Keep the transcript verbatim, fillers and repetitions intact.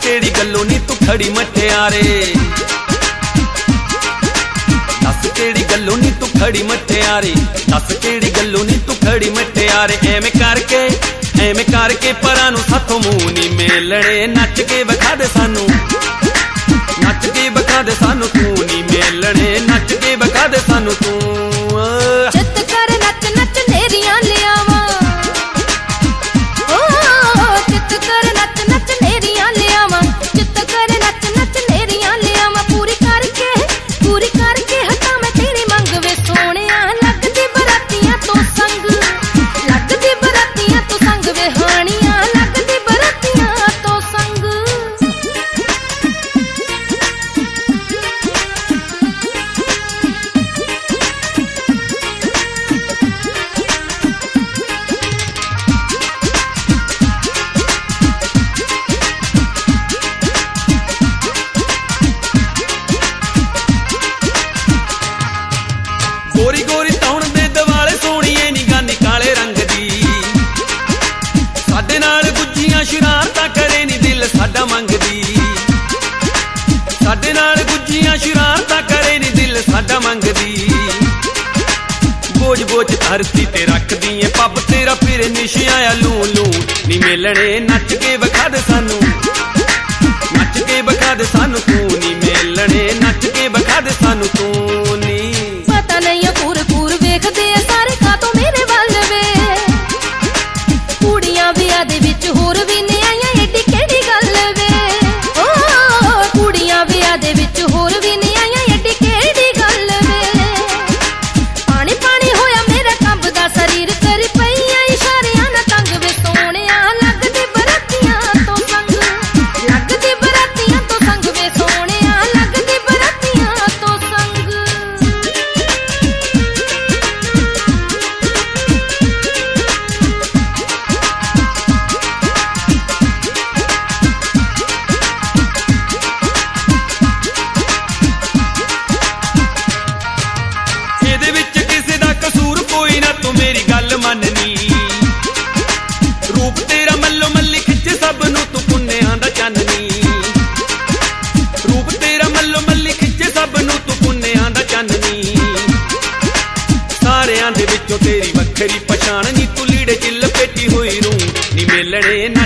केड़ी गल्लों नी तू खड़ी मठियारे, दस केड़ी गल्लों नी तू खड़ी मठियारे, दस केड़ी गल्लों नी तू खड़ी मठियारे। एवें करके एवें करके परां नूं साथों मूंह नी मेलणे, नच के विखा दे सानू, नच के विखा दे सानू तू नी मेलणे, नच के विखा दे सानू तू। चित कर नच नच नेरियां लियावां, ओ चित कर नच नच नेरियां लियावां, चित कर नच नच नेरियां लियावां। पूरी करके पूरी करके हटा मैं तेरी मंग वे सोहणिया, लगदी बरातियां तो संग, लगदी बरातियां तो संग वे हानियां, लगदी बरातियां तो संग। गोरी गोरी तौण दे दवाले सोहणीए नी गानी काले रंग दी, साडे नाल गुज्जियां शरारतां करे नी दिल साडा मंगदी, साडे नाल गुज्जियां शरारतां करे नी दिल साडा मंगदी। बोझ बोझ धरती ते रख दिए पब तेरा फिर निशियां लू लू नी मेलणे, नच के विखा दे सानू, नच के विखा दे सानू तू नी मेलणे, नच के विखा दे सानू तू नी। पता नहीं पूर पूर वेखदे आ सारे कातों मेरे वल वे, कुड़ियां विआह दे विच होर भी ने आईयां एडी केड़ी गल वे, ओ कुड़ियां विआह दे विच होर भी ने आईयां एडी केड़ी गल वे। पानी पानी होया मेरा कंबदा शरीर, कर पईयां इशारियां ना तंग वे सोहणिया, लगदी बरातियां तो संग, लगदी बरातियां तो संग वे सोहणिया, लगदी बरातियां तो संग। ਇਹਦੇ ਵਿੱਚ ਕਿਸੇ ਦਾ ਕਸੂਰ ਕੋਈ ਨਾ ਤੂੰ ਮੇਰੀ ਗੱਲ ਮੰਨਨੀ, ਰੂਪ ਤੇਰਾ ਮੱਲੋ ਮੱਲੀ ਖਿੱਚੇ ਸਭ ਨੂੰ ਤੂੰ ਪੁੰਨਿਆਂ ਦਾ ਚਾਨਣੀ, ਰੂਪ ਤੇਰਾ ਮੱਲੋ ਮੱਲੀ ਖਿੱਚੇ ਸਭ ਨੂੰ ਤੂੰ ਪੁੰਨਿਆਂ ਦਾ ਚਾਨਣੀ। ਸਾਰਿਆਂ ਦੇ ਵਿੱਚੋਂ ਤੇਰੀ ਵੱਖਰੀ ਪਛਾਣ ਨੀ, ਤੂੰ ਲੀੜੇ ਚ ਲਪੇਟੀ ਹੋਈ ਰੂ ਨੀ ਮੇਲਣੇ,